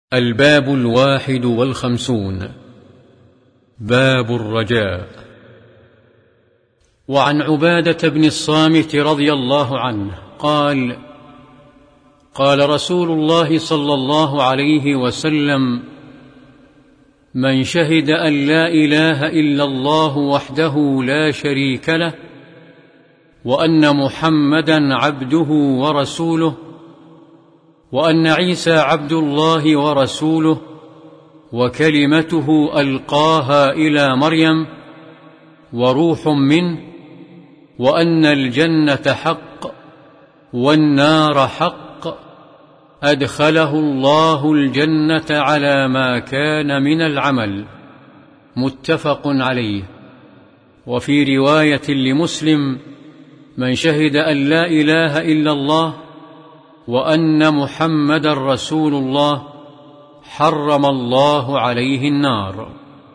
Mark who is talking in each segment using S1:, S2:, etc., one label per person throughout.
S1: الباب 51 باب الرجاء. وعن عبادة بن الصامت رضي الله عنه قال: قال رسول الله صلى الله عليه وسلم: من شهد أن لا إله إلا الله وحده لا شريك له وأن محمدا عبده ورسوله وأن عيسى عبد الله ورسوله وكلمته ألقاها إلى مريم وروح منه وأن الجنة حق والنار حق أدخله الله الجنة على ما كان من العمل. متفق عليه. وفي رواية لمسلم: من شهد أن لا إله إلا الله وأن محمدا رسول الله حرم الله عليه النار.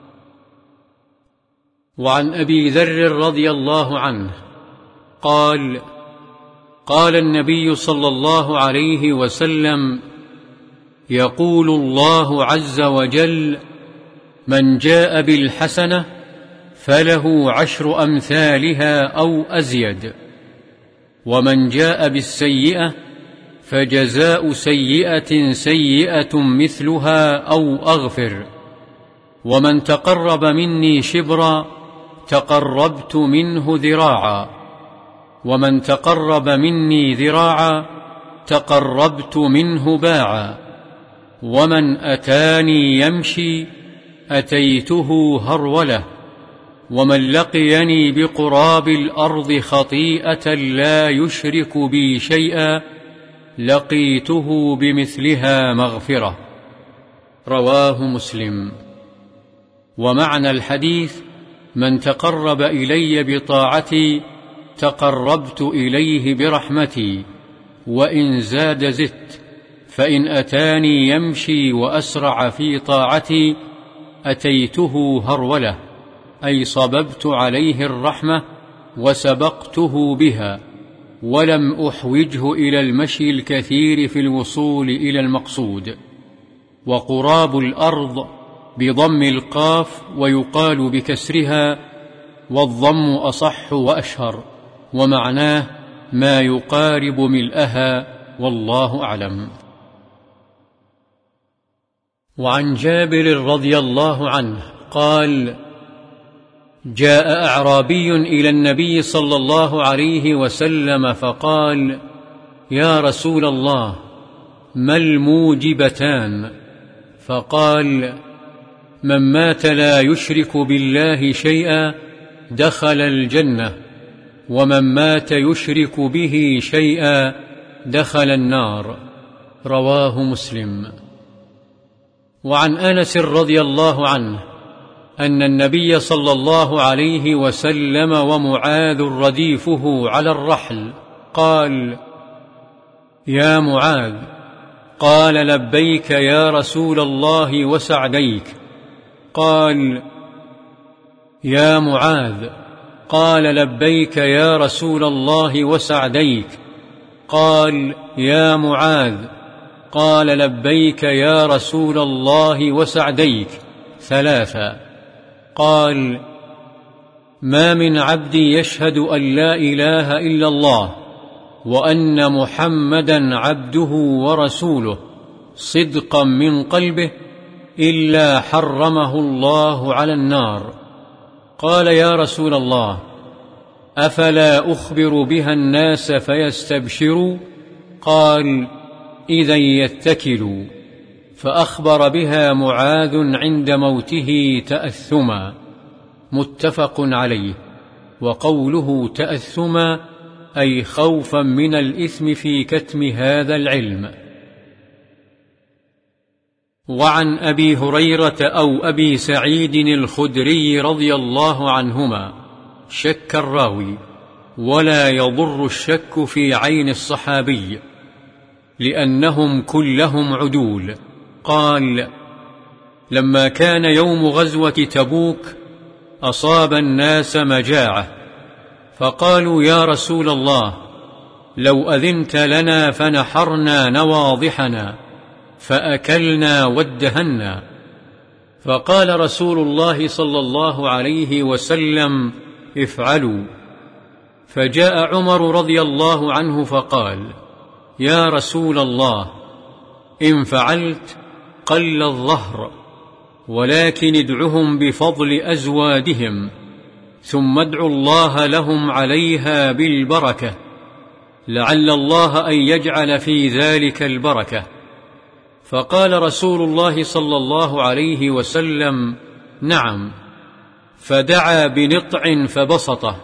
S1: وعن أبي ذر رضي الله عنه قال: قال النبي صلى الله عليه وسلم: يقول الله عز وجل: من جاء بالحسنة فله 10 أمثالها أو أزيد، ومن جاء بالسيئة فجزاء سيئة سيئة مثلها أو أغفر، ومن تقرب مني شبرا تقربت منه ذراعا، ومن تقرب مني ذراعا تقربت منه باعا، ومن أتاني يمشي أتيته هرولة، ومن لقيني بقراب الأرض خطيئة لا يشرك بي شيئا لقيته بمثلها مغفرة. رواه مسلم. ومعنى الحديث: من تقرب إلي بطاعتي تقربت إليه برحمتي، وإن زاد زدت، فإن أتاني يمشي وأسرع في طاعتي أتيته هرولة، أي صببت عليه الرحمة وسبقته بها، ولم أحوجه إلى المشي الكثير في الوصول إلى المقصود. وقراب الأرض بضم القاف ويقال بكسرها، والضم أصح وأشهر، ومعناه ما يقارب ملئها، والله أعلم. وعن جابر رضي الله عنه قال: جاء أعرابي إلى النبي صلى الله عليه وسلم فقال: يا رسول الله، ما الموجبتان؟ فقال: من مات لا يشرك بالله شيئا دخل الجنة، ومن مات يشرك به شيئا دخل النار. رواه مسلم. وعن أنس رضي الله عنه أن النبي صلى الله عليه وسلم ومعاذ رديفه على الرحل قال: يا معاذ. قال: لبيك يا رسول الله وسعديك. قال: يا معاذ. قال: لبيك يا رسول الله وسعديك. قال: يا معاذ. قال: لبيك يا رسول الله وسعديك 3. قال: ما من عبد يشهد أن لا إله إلا الله وأن محمدا عبده ورسوله صدقا من قلبه إلا حرمه الله على النار. قال: يا رسول الله، أفلا أخبر بها الناس فيستبشروا؟ قال: إذن يتكلوا. فأخبر بها معاذ عند موته تأثما. متفق عليه. وقوله تأثما أي خوفا من الإثم في كتم هذا العلم. وعن أبي هريرة أو أبي سعيد الخدري رضي الله عنهما شك الراوي، ولا يضر الشك في عين الصحابي لأنهم كلهم عدول. قال: لما كان يوم غزوة تبوك أصاب الناس مجاعة، فقالوا: يا رسول الله، لو أذنت لنا فنحرنا نواضحنا، فأكلنا وادهنا. فقال رسول الله صلى الله عليه وسلم: افعلوا. فجاء عمر رضي الله عنه فقال: يا رسول الله، إن فعلت قل الظهر، ولكن ادعهم بفضل أزوادهم، ثم ادعوا الله لهم عليها بالبركة، لعل الله أن يجعل في ذلك البركة. فقال رسول الله صلى الله عليه وسلم: نعم. فدعا بنطع فبسطه،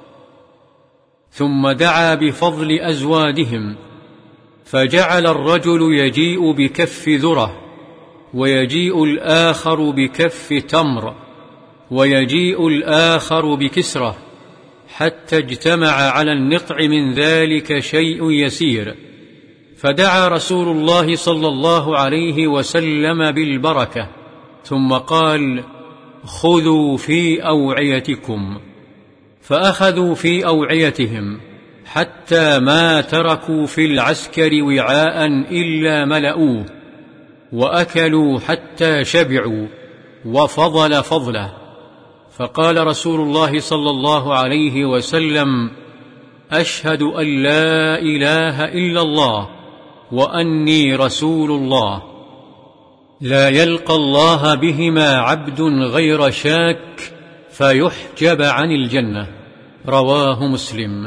S1: ثم دعا بفضل أزوادهم، فجعل الرجل يجيء بكف ذرة، ويجيء الآخر بكف تمر، ويجيء الآخر بكسرة، حتى اجتمع على النطع من ذلك شيء يسير. فدعا رسول الله صلى الله عليه وسلم بالبركة، ثم قال: خذوا في أوعيتكم. فأخذوا في أوعيتهم حتى ما تركوا في العسكر وعاء إلا ملؤوه، وأكلوا حتى شبعوا، وفضل فضله. فقال رسول الله صلى الله عليه وسلم: أشهد أن لا إله إلا الله وأني رسول الله. لا يلقى الله بهما عبد غير شاك فيحجب عن الجنة. رواه مسلم.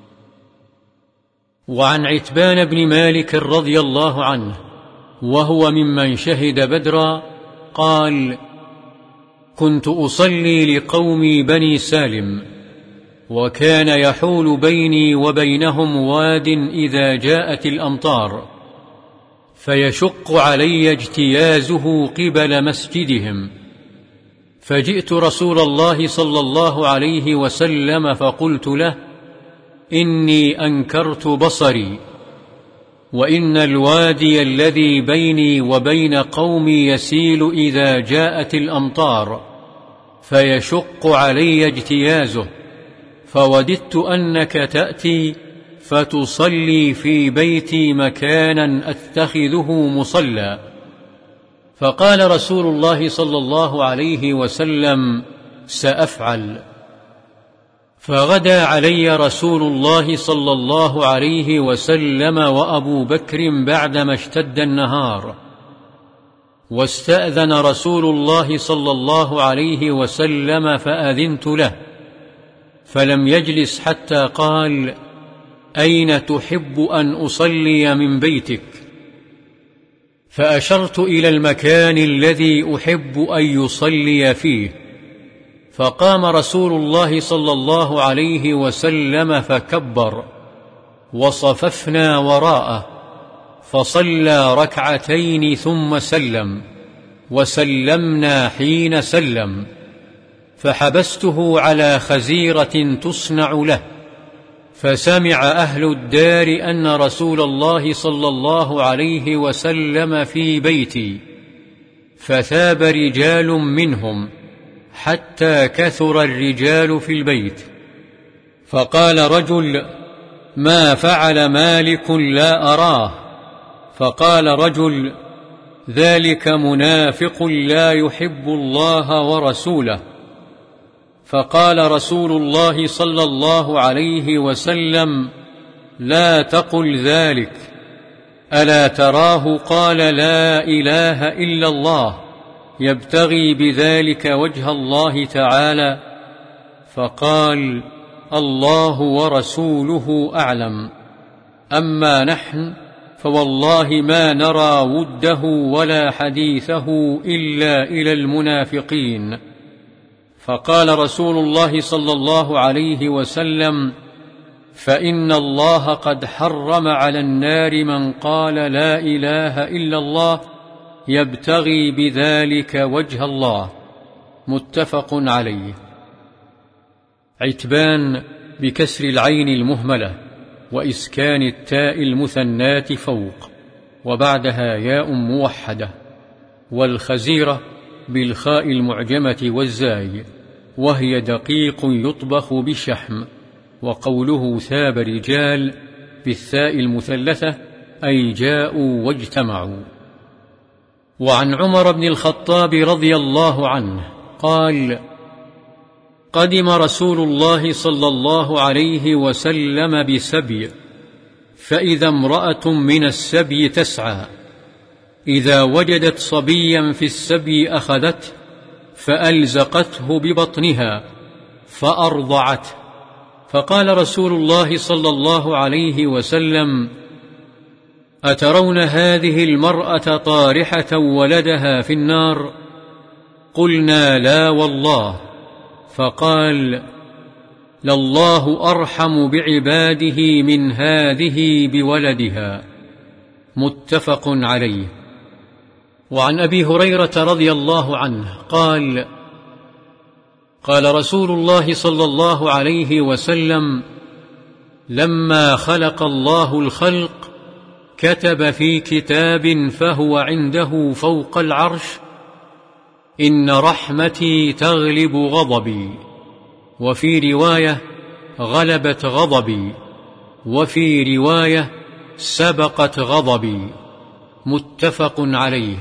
S1: وعن عتبان بن مالك رضي الله عنه، وهو ممن شهد بدرا، قال: كنت أصلي لقومي بني سالم، وكان يحول بيني وبينهم واد إذا جاءت الأمطار، فيشق علي اجتيازه قبل مسجدهم. فجئت رسول الله صلى الله عليه وسلم فقلت له: إني أنكرت بصري، وإن الوادي الذي بيني وبين قومي يسيل إذا جاءت الأمطار، فيشق علي اجتيازه، فوددت أنك تأتي فتصلي في بيتي مكانا أتخذه مصلى. فقال رسول الله صلى الله عليه وسلم: سأفعل. فغدا علي رسول الله صلى الله عليه وسلم وأبو بكر بعدما اشتد النهار، واستأذن رسول الله صلى الله عليه وسلم فأذنت له، فلم يجلس حتى قال: أين تحب أن أصلي من بيتك؟ فأشرت إلى المكان الذي أحب أن يصلي فيه. فقام رسول الله صلى الله عليه وسلم فكبر، وصففنا وراءه، فصلى ركعتين ثم سلم، وسلمنا حين سلم. فحبسته على خزيرة تصنع له، فسمع أهل الدار أن رسول الله صلى الله عليه وسلم في بيتي، فثاب رجال منهم حتى كثر الرجال في البيت. فقال رجل: ما فعل مالك لا أراه؟ فقال رجل: ذلك منافق لا يحب الله ورسوله. فقال رسول الله صلى الله عليه وسلم: لا تقل ذلك، ألا تراه قال لا إله إلا الله يبتغي بذلك وجه الله تعالى؟ فقال: الله ورسوله أعلم، أما نحن فوالله ما نرى وده ولا حديثه إلا إلى المنافقين. فقال رسول الله صلى الله عليه وسلم: فإن الله قد حرم على النار من قال لا إله إلا الله يبتغي بذلك وجه الله. متفق عليه. عتبان بكسر العين المهملة وإسكان التاء المثنات فوق، وبعدها ياء موحدة، والخزيرة بالخاء المعجمة والزاي، وهي دقيق يطبخ بالشحم. وقوله ثاب رجال بالثاء المثلثة أي جاءوا واجتمعوا. وعن عمر بن الخطاب رضي الله عنه قال: قدم رسول الله صلى الله عليه وسلم بسبي، فإذا امرأة من السبي تسعى، إذا وجدت صبيا في السبي أخذته فألزقته ببطنها فأرضعته، فقال رسول الله صلى الله عليه وسلم: أترون هذه المرأة طارحة ولدها في النار؟ قلنا: لا والله. فقال: لله أرحم بعباده من هذه بولدها. متفق عليه. وعن أبي هريرة رضي الله عنه قال: قال رسول الله صلى الله عليه وسلم: لما خلق الله الخلق كتب في كتاب فهو عنده فوق العرش: إن رحمتي تغلب غضبي، وفي رواية: غلبت غضبي، وفي رواية: سبقت غضبي. متفق عليه.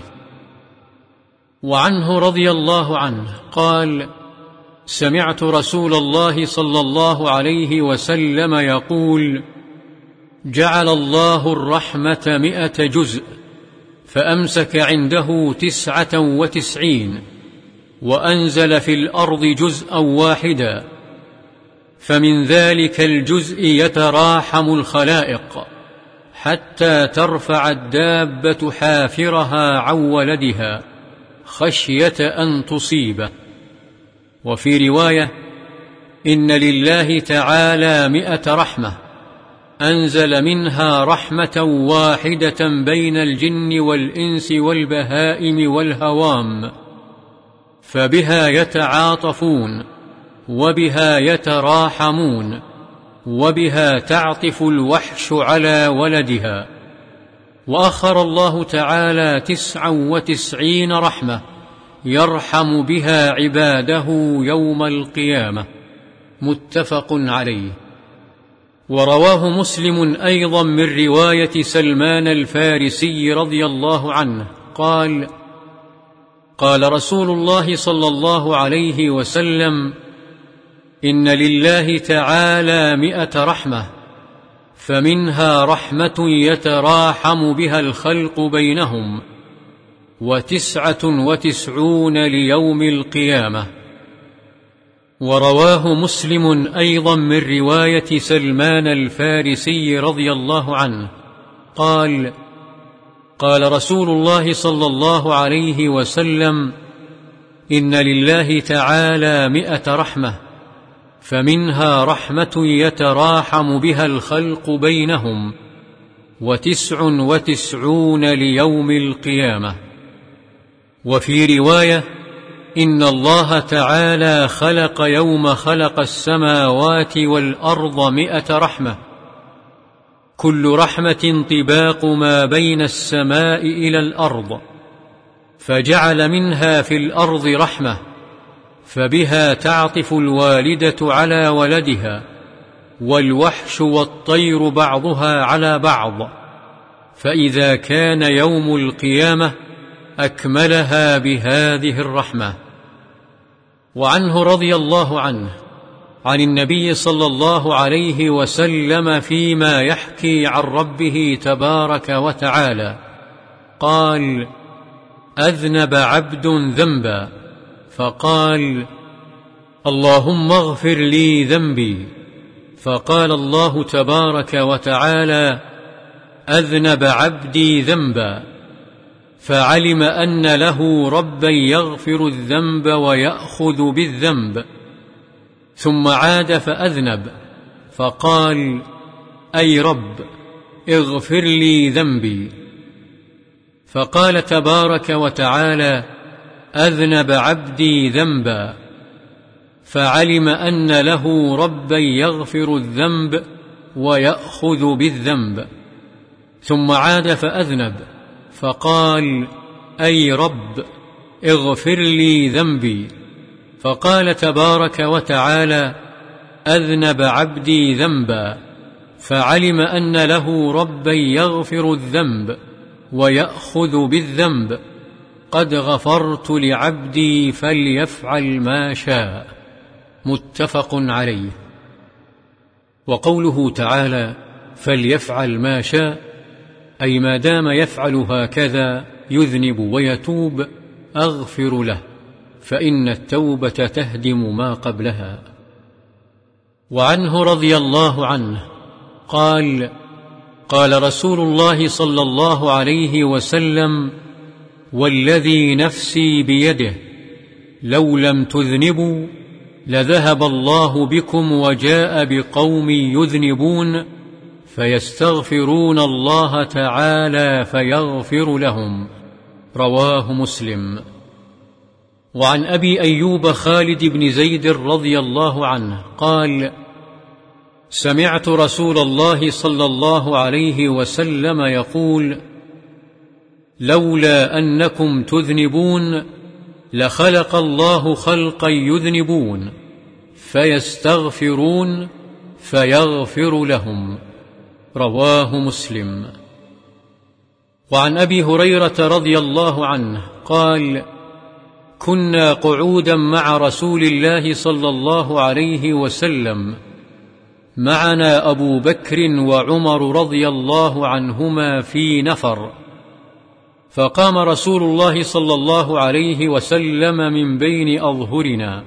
S1: وعنه رضي الله عنه قال: سمعت رسول الله صلى الله عليه وسلم يقول: جعل الله الرحمة 100 جزء، فأمسك عنده 99، وأنزل في الأرض جزءا واحدا، فمن ذلك الجزء يتراحم الخلائق حتى ترفع الدابة حافرها عن ولدها خشية أن تصيبه. وفي رواية: إن لله تعالى 100 رحمة، أنزل منها رحمة واحدة بين الجن والإنس والبهائم والهوام، فبها يتعاطفون، وبها يتراحمون، وبها تعطف الوحش على ولدها. وأخر الله تعالى 99 رحمة يرحم بها عباده يوم القيامة. متفق عليه. ورواه مسلم أيضا من رواية سلمان الفارسي رضي الله عنه قال: قال رسول الله صلى الله عليه وسلم: إن لله تعالى 100 رحمة، فمنها رحمة يتراحم بها الخلق بينهم، 99 ليوم القيامة. ورواه مسلم أيضا من رواية سلمان الفارسي رضي الله عنه قال: قال رسول الله صلى الله عليه وسلم: إن لله تعالى 100 رحمة، فمنها رحمة يتراحم بها الخلق بينهم، 99 ليوم القيامة. وفي رواية: إن الله تعالى خلق يوم خلق السماوات والأرض 100 رحمة، كل رحمة طباق ما بين السماء إلى الأرض، فجعل منها في الأرض رحمة، فبها تعطف الوالدة على ولدها، والوحش والطير بعضها على بعض، فإذا كان يوم القيامة أكملها بهذه الرحمة. وعنه رضي الله عنه عن النبي صلى الله عليه وسلم فيما يحكي عن ربه تبارك وتعالى قال: أذنب عبد ذنبا فقال: اللهم اغفر لي ذنبي، فقال الله تبارك وتعالى: أذنب عبدي ذنبا، فعلم أن له ربا يغفر الذنب ويأخذ بالذنب، ثم عاد فأذنب فقال: أي رب اغفر لي ذنبي، فقال تبارك وتعالى: أذنب عبدي ذنبا، فعلم أن له ربا يغفر الذنب ويأخذ بالذنب، ثم عاد فأذنب فقال: أي رب اغفر لي ذنبي، فقال تبارك وتعالى: أذنب عبدي ذنبا، فعلم أن له ربا يغفر الذنب ويأخذ بالذنب، قد غفرت لعبدي فليفعل ما شاء. متفق عليه. وقوله تعالى فليفعل ما شاء أي ما دام يفعل هكذا يذنب ويتوب أغفر له، فإن التوبة تهدم ما قبلها. وعنه رضي الله عنه قال: قال رسول الله صلى الله عليه وسلم: والذي نفسي بيده لو لم تذنبوا لذهب الله بكم وجاء بقوم يذنبون فيستغفرون الله تعالى فيغفر لهم. رواه مسلم. وعن أبي أيوب خالد بن زيد رضي الله عنه قال: سمعت رسول الله صلى الله عليه وسلم يقول: لولا أنكم تذنبون لخلق الله خلقا يذنبون فيستغفرون فيغفر لهم. رواه مسلم. وعن أبي هريرة رضي الله عنه قال: كنا قعودا مع رسول الله صلى الله عليه وسلم، معنا أبو بكر وعمر رضي الله عنهما في نفر، فقام رسول الله صلى الله عليه وسلم من بين أظهرنا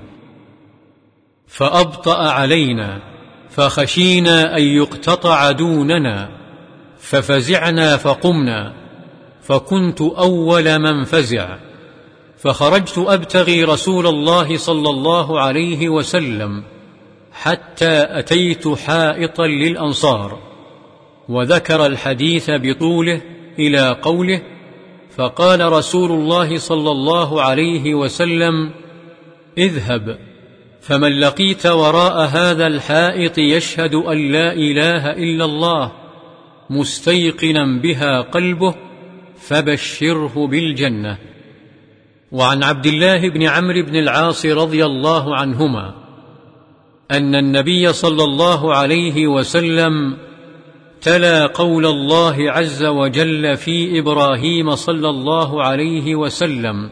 S1: فأبطأ علينا فخشينا أن يقتطع دوننا ففزعنا فقمنا، فكنت أول من فزع، فخرجت أبتغي رسول الله صلى الله عليه وسلم حتى أتيت حائطا للأنصار، وذكر الحديث بطوله إلى قوله: فقال رسول الله صلى الله عليه وسلم: اذهب فمن لقيت وراء هذا الحائط يشهد أن لا إله إلا الله مستيقنا بها قلبه فبشره بالجنة. وعن عبد الله بن عمرو بن العاص رضي الله عنهما أن النبي صلى الله عليه وسلم تلا قول الله عز وجل في إبراهيم صلى الله عليه وسلم: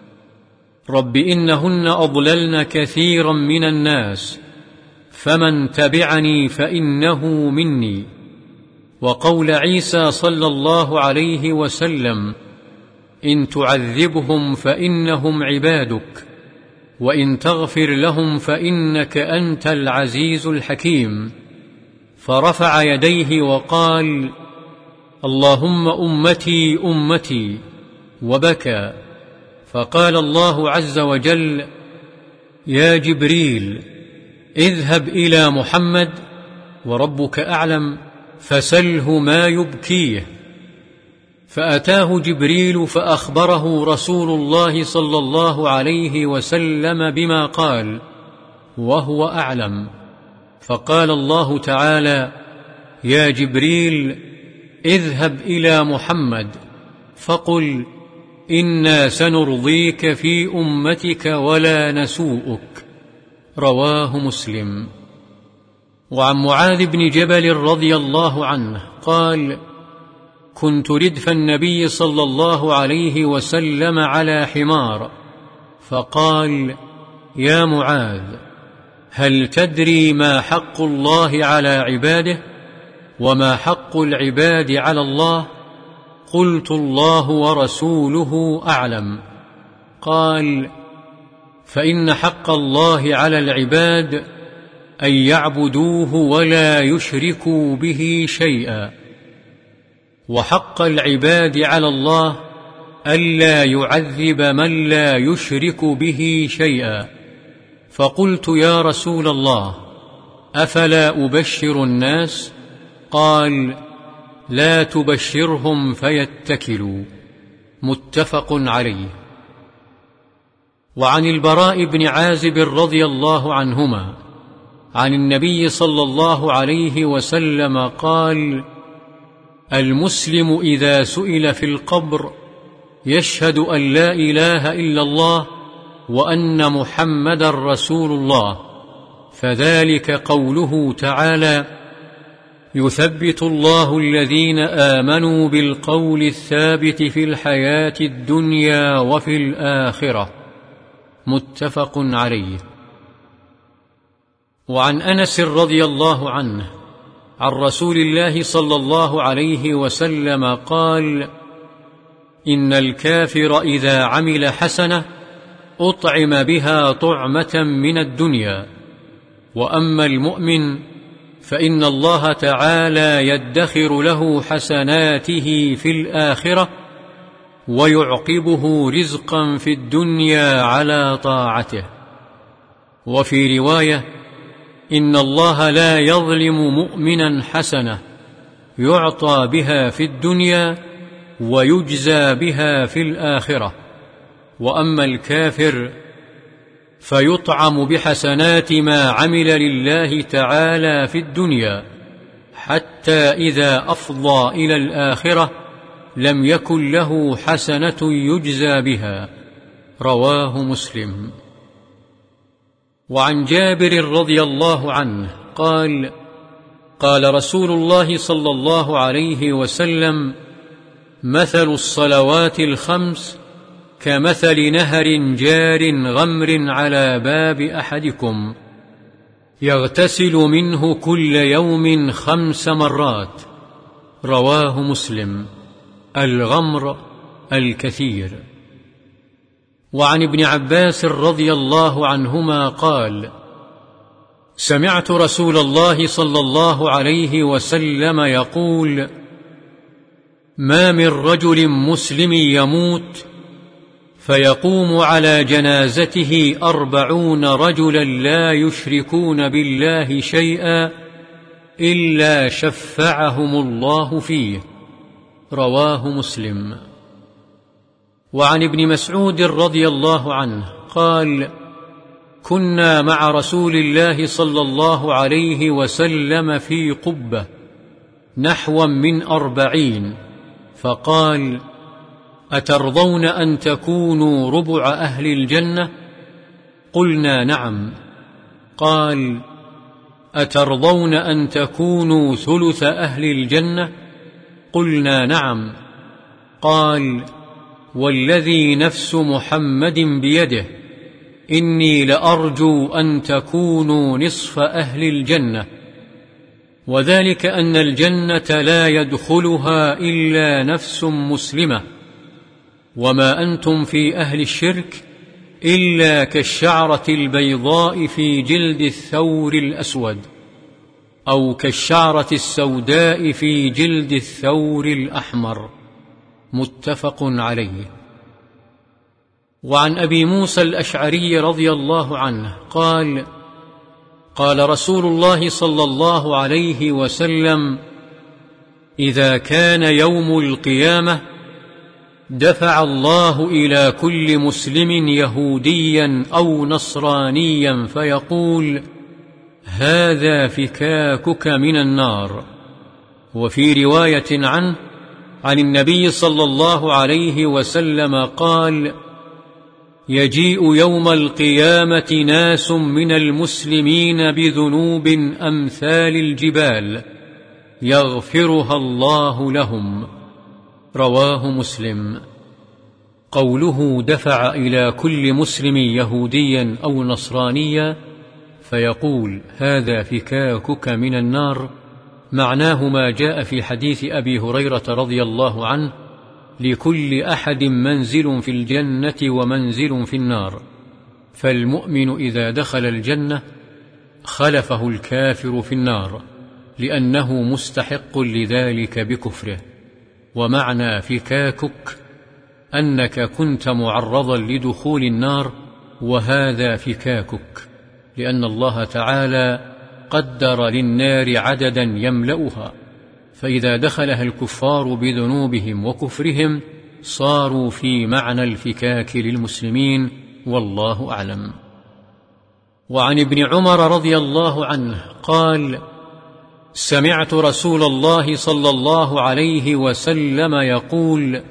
S1: رب إنهن أضللن كثيرا من الناس فمن تبعني فإنه مني. وقول عيسى صلى الله عليه وسلم: إن تعذبهم فإنهم عبادك وإن تغفر لهم فإنك أنت العزيز الحكيم. فرفع يديه وقال: اللهم أمتي أمتي، وبكى. فقال الله عز وجل: يا جبريل اذهب إلى محمد وربك أعلم فسله ما يبكيه. فأتاه جبريل فأخبره رسول الله صلى الله عليه وسلم بما قال وهو أعلم. فقال الله تعالى: يا جبريل اذهب إلى محمد فقل: إنا سنرضيك في أمتك ولا نسوءك. رواه مسلم. وعن معاذ بن جبل رضي الله عنه قال: كنت ردف النبي صلى الله عليه وسلم على حمار، فقال: يا معاذ، هل تدري ما حق الله على عباده وما حق العباد على الله؟ قلت: الله ورسوله أعلم. قال: فإن حق الله على العباد أن يعبدوه ولا يشركوا به شيئا، وحق العباد على الله ألا يعذب من لا يشرك به شيئا. فقلت: يا رسول الله، أفلا أبشر الناس؟ قال: لا تبشرهم فيتكلوا. متفق عليه. وعن البراء بن عازب رضي الله عنهما عن النبي صلى الله عليه وسلم قال: المسلم إذا سئل في القبر يشهد أن لا إله إلا الله وأن محمدا رسول الله، فذلك قوله تعالى: يثبت الله الذين آمنوا بالقول الثابت في الحياة الدنيا وفي الآخرة. متفق عليه. وعن أنس رضي الله عنه عن رسول الله صلى الله عليه وسلم قال: إن الكافر إذا عمل حسنة أطعم بها طعمة من الدنيا، وأما المؤمن فإن الله تعالى يدخر له حسناته في الآخرة ويعقبه رزقا في الدنيا على طاعته. وفي رواية: إن الله لا يظلم مؤمنا حسنة يعطى بها في الدنيا ويجزى بها في الآخرة، وأما الكافر فيطعم بحسنات ما عمل لله تعالى في الدنيا حتى إذا أفضى إلى الآخرة لم يكن له حسنة يجزى بها. رواه مسلم. وعن جابر رضي الله عنه قال: قال رسول الله صلى الله عليه وسلم: مثل الصلوات الخمس كمثل نهر جار غمر على باب أحدكم يغتسل منه كل يوم 5 مرات. رواه مسلم. الغمر الكثير. وعن ابن عباس رضي الله عنهما قال: سمعت رسول الله صلى الله عليه وسلم يقول: ما من رجل مسلم يموت فيقوم على جنازته 40 رجلا لا يشركون بالله شيئا إلا شفعهم الله فيه. رواه مسلم. وعن ابن مسعود رضي الله عنه قال: كنا مع رسول الله صلى الله عليه وسلم في قبة نحوا من 40، فقال: أترضون أن تكونوا ربع أهل الجنة؟ قلنا: نعم. قال: أترضون أن تكونوا ثلث أهل الجنة؟ قلنا: نعم. قال: والذي نفس محمد بيده إني لأرجو أن تكونوا نصف أهل الجنة، وذلك أن الجنة لا يدخلها إلا نفس مسلمة، وما أنتم في أهل الشرك إلا كالشعرة البيضاء في جلد الثور الأسود، أو كالشعرة السوداء في جلد الثور الأحمر. متفق عليه. وعن أبي موسى الأشعري رضي الله عنه قال: قال رسول الله صلى الله عليه وسلم: إذا كان يوم القيامة دفع الله إلى كل مسلم يهوديا أو نصرانيا فيقول: هذا فكاكك من النار. وفي رواية عنه عن النبي صلى الله عليه وسلم قال: يجيء يوم القيامة ناس من المسلمين بذنوب أمثال الجبال يغفرها الله لهم. رواه مسلم. قوله دفع إلى كل مسلم يهوديا أو نصرانيا فيقول: هذا فكاكك من النار، معناه ما جاء في حديث أبي هريرة رضي الله عنه: لكل أحد منزل في الجنة ومنزل في النار، فالمؤمن إذا دخل الجنة خلفه الكافر في النار لأنه مستحق لذلك بكفره. ومعنى فكاكك أنك كنت معرضا لدخول النار، وهذا فكاكك، لأن الله تعالى قدر للنار عددا يملأها، فإذا دخلها الكفار بذنوبهم وكفرهم صاروا في معنى الفكاك للمسلمين، والله أعلم. وعن ابن عمر رضي الله عنه قال: سمعت رسول الله صلى الله عليه وسلم يقول: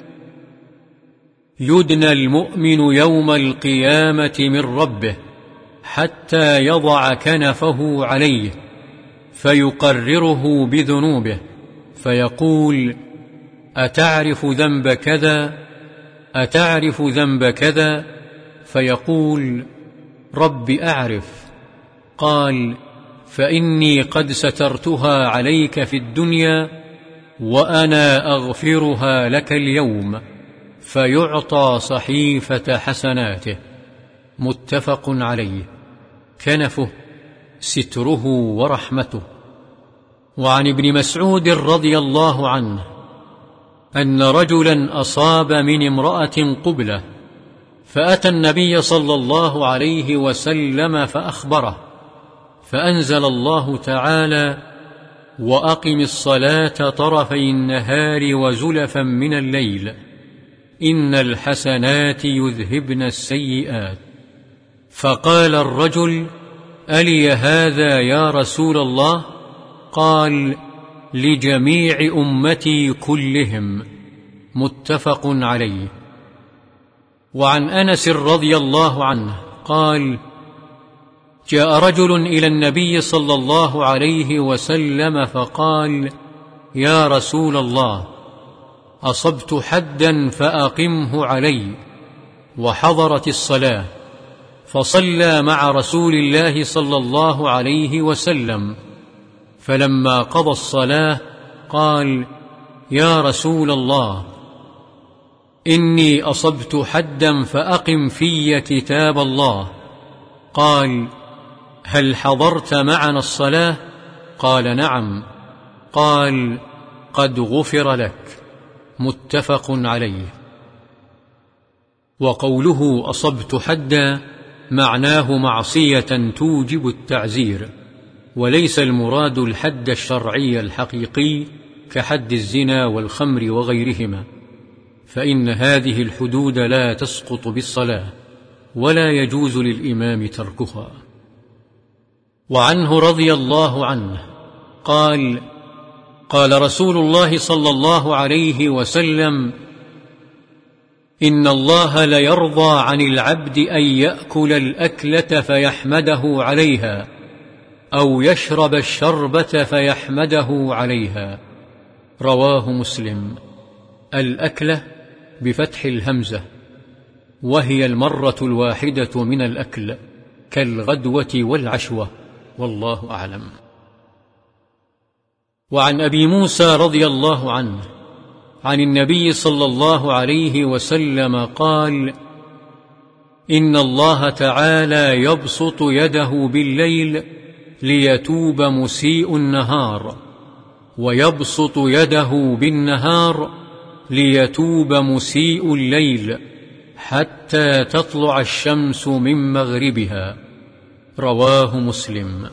S1: يدنى المؤمن يوم القيامة من ربه حتى يضع كنفه عليه، فيقرره بذنوبه فيقول: أتعرف ذنب كذا؟ أتعرف ذنب كذا؟ فيقول: رب أعرف. قال: فإني قد سترتها عليك في الدنيا وأنا أغفرها لك اليوم. فيعطى صحيفة حسناته. متفق عليه. كنفه ستره ورحمته. وعن ابن مسعود رضي الله عنه أن رجلا أصاب من امرأة قبلة، فأتى النبي صلى الله عليه وسلم فأخبره، فأنزل الله تعالى: وأقم الصلاة طرفي النهار وزلفا من الليل إن الحسنات يذهبن السيئات. فقال الرجل: ألي هذا يا رسول الله؟ قال: لجميع أمتي كلهم. متفق عليه. وعن أنس رضي الله عنه قال: جاء رجل إلى النبي صلى الله عليه وسلم فقال: يا رسول الله، أصبت حدا فأقمه علي. وحضرت الصلاة، فصلى مع رسول الله صلى الله عليه وسلم، فلما قضى الصلاة قال: يا رسول الله، إني أصبت حدا فأقم في كتاب الله. قال: هل حضرت معنا الصلاة؟ قال: نعم. قال: قد غفر لك. متفق عليه. وقوله أصبت حدا معناه معصية توجب التعزير، وليس المراد الحد الشرعي الحقيقي كحد الزنا والخمر وغيرهما، فإن هذه الحدود لا تسقط بالصلاة ولا يجوز للإمام تركها. وعنه رضي الله عنه قال: قال رسول الله صلى الله عليه وسلم: إن الله ليرضى عن العبد أن يأكل الأكلة فيحمده عليها، أو يشرب الشربة فيحمده عليها. رواه مسلم. الأكلة بفتح الهمزة، وهي المرة الواحدة من الأكل كالغدوة والعشوة، والله أعلم. وعن أبي موسى رضي الله عنه عن النبي صلى الله عليه وسلم قال: إن الله تعالى يبسط يده بالليل ليتوب مسيء النهار، ويبسط يده بالنهار ليتوب مسيء الليل، حتى تطلع الشمس من مغربها. رواه مسلم.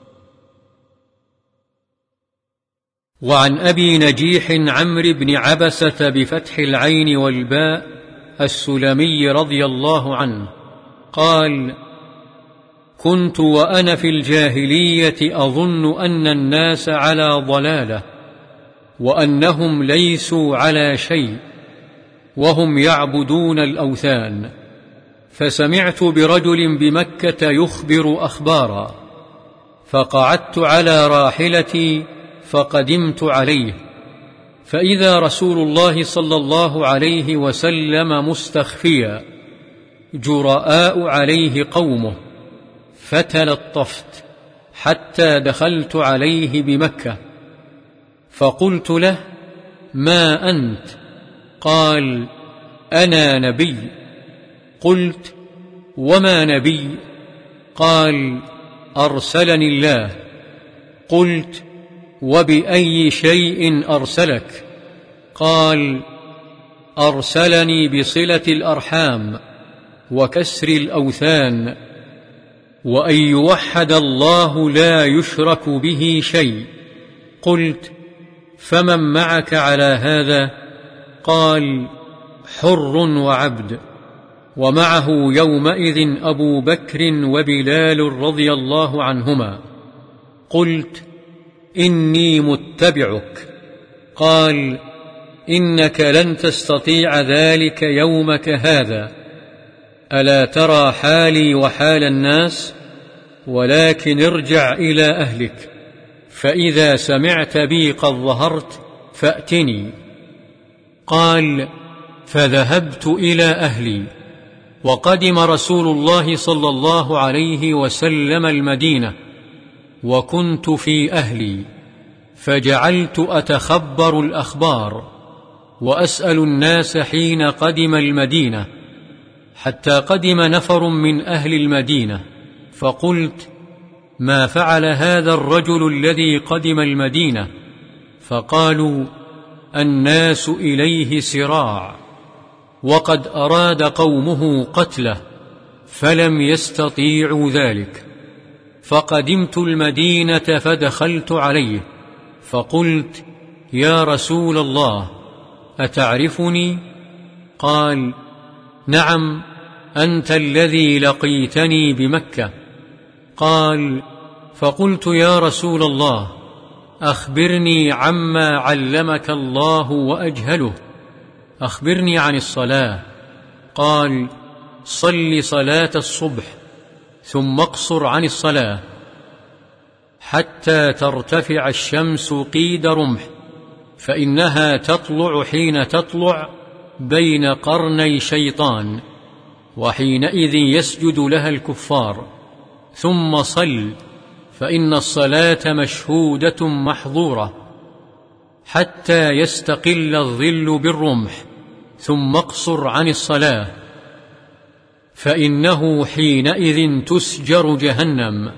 S1: وعن أبي نجيح عمرو بن عبسة بفتح العين والباء السلمي رضي الله عنه قال: كنت وأنا في الجاهلية أظن أن الناس على ضلالة، وأنهم ليسوا على شيء، وهم يعبدون الأوثان، فسمعت برجل بمكة يخبر أخبارا، فقعدت على راحلتي فقدمت عليه، فإذا رسول الله صلى الله عليه وسلم مستخفيا، جراء عليه قومه، فتلطفت حتى دخلت عليه بمكة، فقلت له: ما أنت؟ قال: أنا نبي. قلت: وما نبي؟ قال: أرسلني الله. قلت: وبأي شيء أرسلك؟ قال: أرسلني بصلة الأرحام وكسر الأوثان، وأن يوحد الله لا يشرك به شيء. قلت: فمن معك على هذا؟ قال: حر وعبد. ومعه يومئذ أبو بكر وبلال رضي الله عنهما. قلت: إني متبعك. قال: إنك لن تستطيع ذلك يومك هذا، ألا ترى حالي وحال الناس؟ ولكن ارجع إلى أهلك فإذا سمعت بي قد ظهرت فأتني. قال: فذهبت إلى أهلي. وقدم رسول الله صلى الله عليه وسلم المدينة، وكنت في أهلي، فجعلت أتخبر الأخبار وأسأل الناس حين قدم المدينة، حتى قدم نفر من أهل المدينة، فقلت: ما فعل هذا الرجل الذي قدم المدينة؟ فقالوا: الناس إليه سراع، وقد أراد قومه قتله فلم يستطيعوا ذلك. فقدمت المدينة فدخلت عليه، فقلت: يا رسول الله، أتعرفني؟ قال: نعم، أنت الذي لقيتني بمكة. قال: فقلت: يا رسول الله، أخبرني عما علمك الله وأجهله، أخبرني عن الصلاة. قال: صل صلاة الصبح، ثم اقصر عن الصلاة حتى ترتفع الشمس قيد رمح، فإنها تطلع حين تطلع بين قرني شيطان، وحينئذ يسجد لها الكفار. ثم صل، فإن الصلاة مشهودة محظورة، حتى يستقل الظل بالرمح، ثم اقصر عن الصلاة، فإنه حينئذ تسجر جهنم.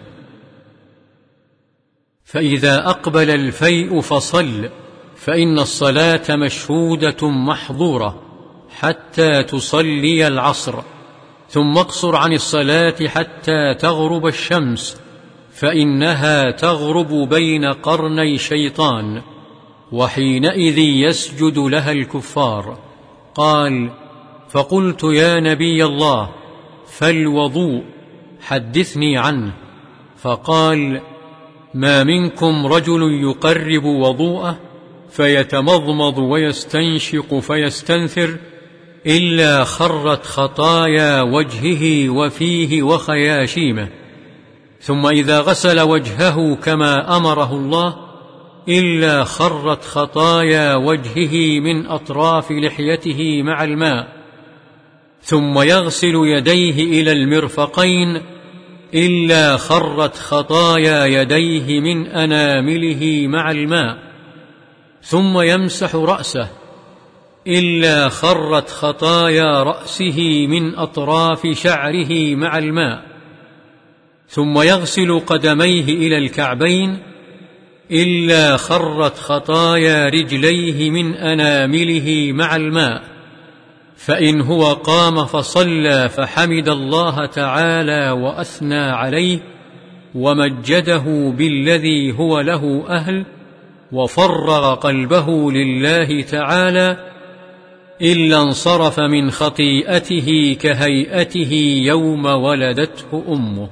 S1: فإذا أقبل الفيء فصل، فإن الصلاة مشهودة محظورة، حتى تصلي العصر. ثم اقصر عن الصلاة حتى تغرب الشمس، فإنها تغرب بين قرني شيطان، وحينئذ يسجد لها الكفار. قال: فقلت: يا نبي الله، فالوضوء حدثني عنه. فقال: ما منكم رجل يقرب وضوءه فيتمضمض ويستنشق فيستنثر إلا خرت خطايا وجهه وفيه وخياشيمه، ثم إذا غسل وجهه كما أمره الله إلا خرت خطايا وجهه من أطراف لحيته مع الماء، ثم يغسل يديه إلى المرفقين إلا خرت خطايا يديه من أنامله مع الماء، ثم يمسح رأسه إلا خرت خطايا رأسه من أطراف شعره مع الماء، ثم يغسل قدميه إلى الكعبين إلا خرت خطايا رجليه من أنامله مع الماء. فإن هو قام فصلى فحمد الله تعالى وأثنى عليه ومجده بالذي هو له أهل، وفرغ قلبه لله تعالى، إلا انصرف من خطيئته كهيئته يوم ولدته أمه.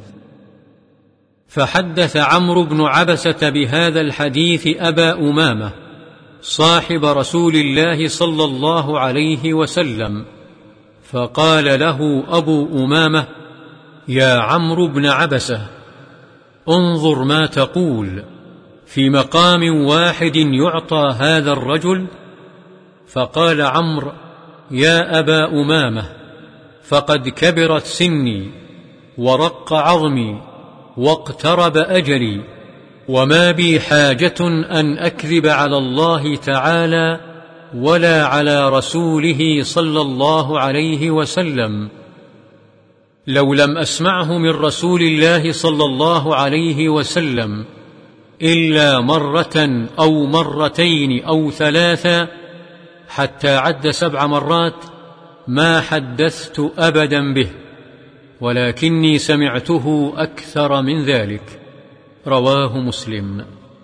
S1: فحدث عمرو بن عبسة بهذا الحديث أبا أمامة صاحب رسول الله صلى الله عليه وسلم، فقال له أبو أمامة: يا عمرو بن عبسة، انظر ما تقول، في مقام واحد يعطى هذا الرجل؟ فقال عمرو: يا أبا أمامة، فقد كبرت سني ورق عظمي واقترب أجلي، وما بي حاجة أن أكذب على الله تعالى ولا على رسوله صلى الله عليه وسلم. لو لم أسمعه من رسول الله صلى الله عليه وسلم إلا مرة أو مرتين أو ثلاثة حتى عد 7 مرات ما حدثت أبدا به، ولكني سمعته أكثر من ذلك. رواه مسلم.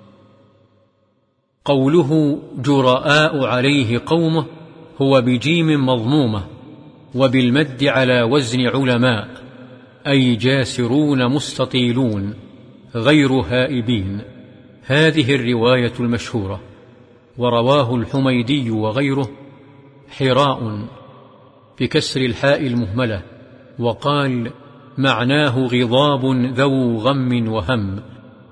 S1: قوله جراء عليه قومه هو بجيم مضمومة وبالمد على وزن علماء، أي جاسرون مستطيلون غير هائبين. هذه الرواية المشهورة. ورواه الحميدي وغيره حراء بكسر الحاء المهملة، وقال: معناه غضاب ذو غم وهم،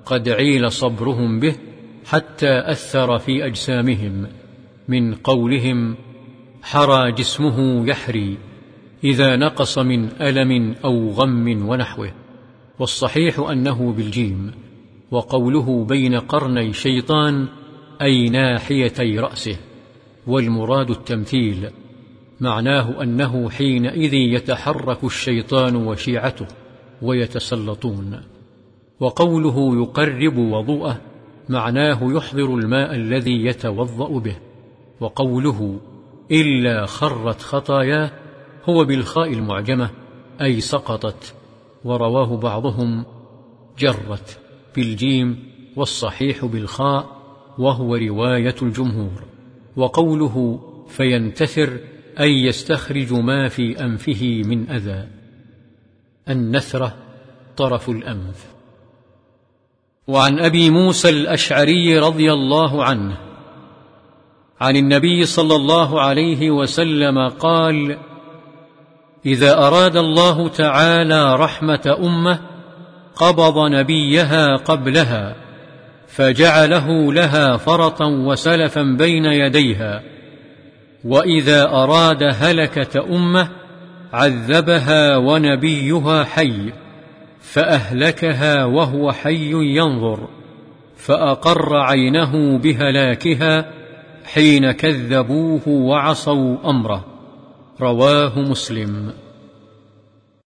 S1: قد عيل صبرهم به حتى أثر في أجسامهم، من قولهم حرى جسمه يحري إذا نقص من ألم أو غم ونحوه، والصحيح أنه بالجيم. وقوله بين قرني شيطان أي ناحيتي رأسه، والمراد التمثيل، معناه أنه حينئذ يتحرك الشيطان وشيعته ويتسلطون. وقوله يقرب وضوءه معناه يحضر الماء الذي يتوضأ به. وقوله إلا خرت خطاياه هو بالخاء المعجمة أي سقطت، ورواه بعضهم جرت بالجيم والصحيح بالخاء، وهو رواية الجمهور. وقوله فينتثر أي يستخرج ما في أنفه من أذى. النثرة طرف الأنف. وعن أبي موسى الأشعري رضي الله عنه عن النبي صلى الله عليه وسلم قال: إذا أراد الله تعالى رحمة أمة قبض نبيها قبلها فجعله لها فرطا وسلفا بين يديها، وإذا أراد هلكة أمة عذبها ونبيها حي فأهلكها وهو حي ينظر، فأقر عينه بهلاكها حين كذبوه وعصوا أمره. رواه مسلم.